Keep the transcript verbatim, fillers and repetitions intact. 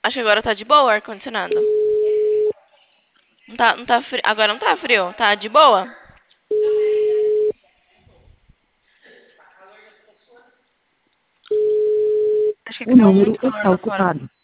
Acho que agora tá de boa o ar-condicionado. Não tá, não tá frio. Agora não tá frio. Tá de boa? Acho que O caiu número muito calor está lá fora. ocupado.